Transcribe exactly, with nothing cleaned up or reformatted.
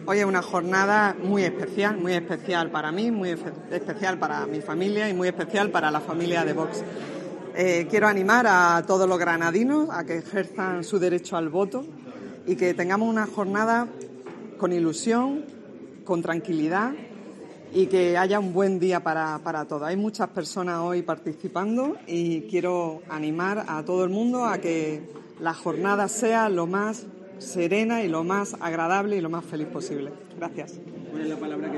Hoy es una jornada muy especial, muy especial para mí, muy especial para mi familia y muy especial para la familia de Vox. Eh, quiero animar a todos los granadinos a que ejerzan su derecho al voto y que tengamos una jornada con ilusión, con tranquilidad y que haya un buen día para, para todos. Hay muchas personas hoy participando y quiero animar a todo el mundo a que la jornada sea lo más serena y lo más agradable y lo más feliz posible. Gracias. ¿Cuál es la palabra que